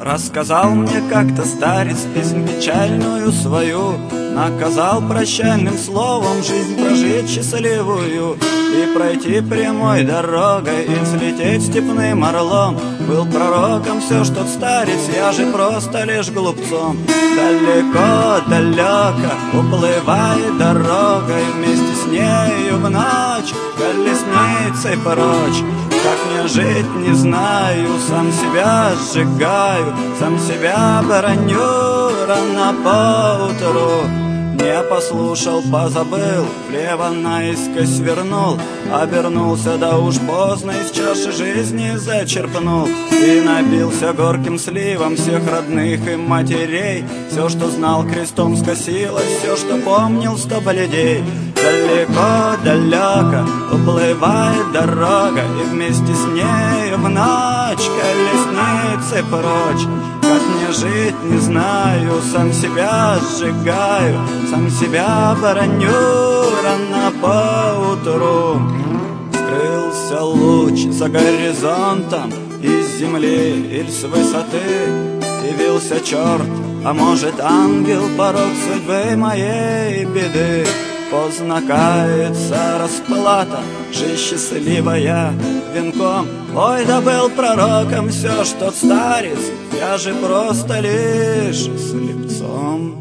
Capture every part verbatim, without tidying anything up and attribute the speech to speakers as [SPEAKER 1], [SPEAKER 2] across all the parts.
[SPEAKER 1] Рассказал мне как-то старец песнь печальную свою, наказал прощальным словом жизнь прожить счастливую и пройти прямой дорогой, и взлететь степным орлом. Был пророком все ж тот старец, я же просто лишь глупцом. Далеко, далеко уплывает дорогой, вместе с нею в ночь колесницей прочь. Как мне жить, не знаю, сам себя сжигаю, сам себя бороню рано поутру. Не послушал, позабыл, влево наискось свернул, обернулся, да уж поздно, из чаши жизни зачерпнул. И напился горьким сливом всех родных и матерей. Все, что знал, крестом скосилось, все, что помнил, сто бледей. Далеко, далеко уплывает дорога, и вместе с ней в ночь колесницы прочь. Как мне жить, не знаю, сам себя сжигаю, сам себя бороню рано поутру. Скрылся луч за горизонтом, из земли или с высоты явился черт, а может ангел, порог судьбы моей беды. Поздно кается расплата, жизнь счастливая венком. Ой, да был пророком все ж тот старец, я же просто лишь слепцом.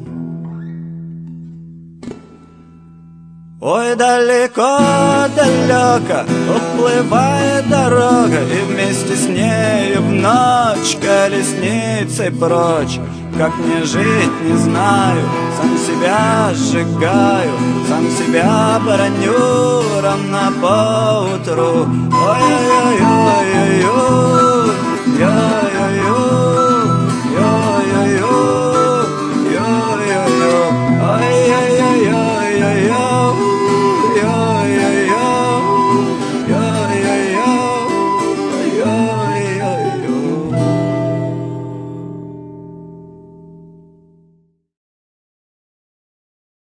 [SPEAKER 1] Ой, далеко, далеко уплывает дорога, и вместе с нею в ночь колесницей прочь. Как мне жить, не знаю, сам себя сжигаю, сам себя бороню рано поутру. Ой-ой-ой-ой-ой-ой.